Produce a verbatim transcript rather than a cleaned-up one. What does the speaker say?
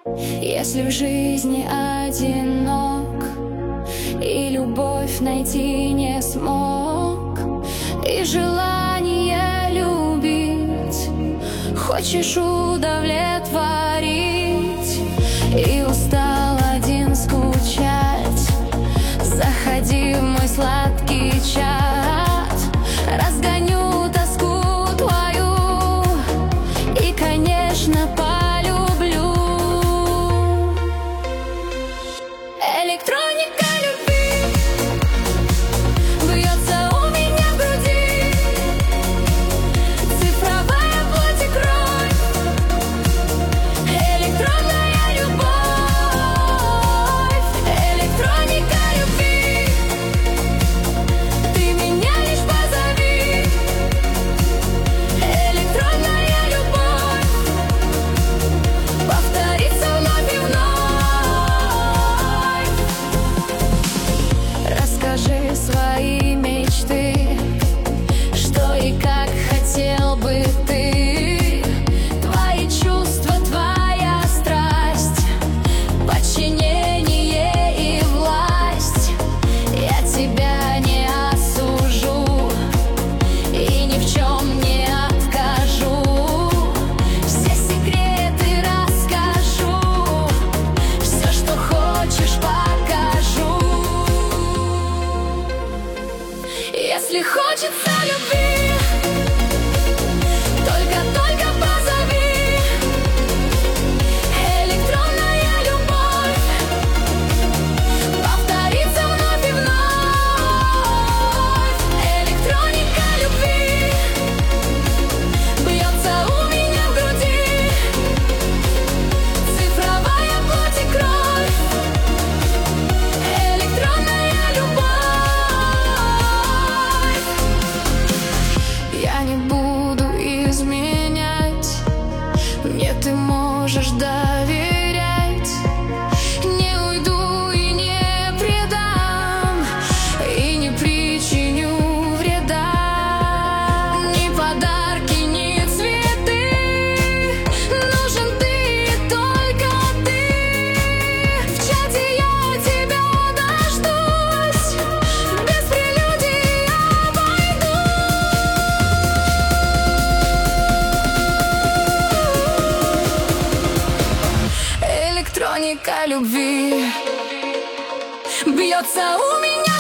Если в жизни одинок и любовь найти не смог, и желание любить хочешь удовлетворить, и устал один скучать, заходи в мой сладкий чат, разгоню тоску твою и, конечно, полюблю. Электроника любви бьется у меня в груди, цифровая плоть и кровь, электронная любовь, электроника любви. Ты меня лишь позови, электронная любовь повторится вновь и вновь. Расскажи свои мечты, что и как хотел бы ты. Твои чувства, твоя страсть, подчинение и власть. Я тебя не осужу и ни в чем не откажу. Все секреты расскажу, все, что хочешь, покажу. Если хочется любви, только-только позови, электронная любовь повторится вновь и вновь. Электроника любви бьется у меня в груди, цифровая плоть и кровь, электронная любовь. Я не буду изменять, мне ты можешь доверять. Не уйду и не предам, и не причиню вреда. Ни подарки, ни цветы, нужен ты и только ты. В чате я тебя дождусь, без прелюдий обойдусь. Электроника любви бьется у меня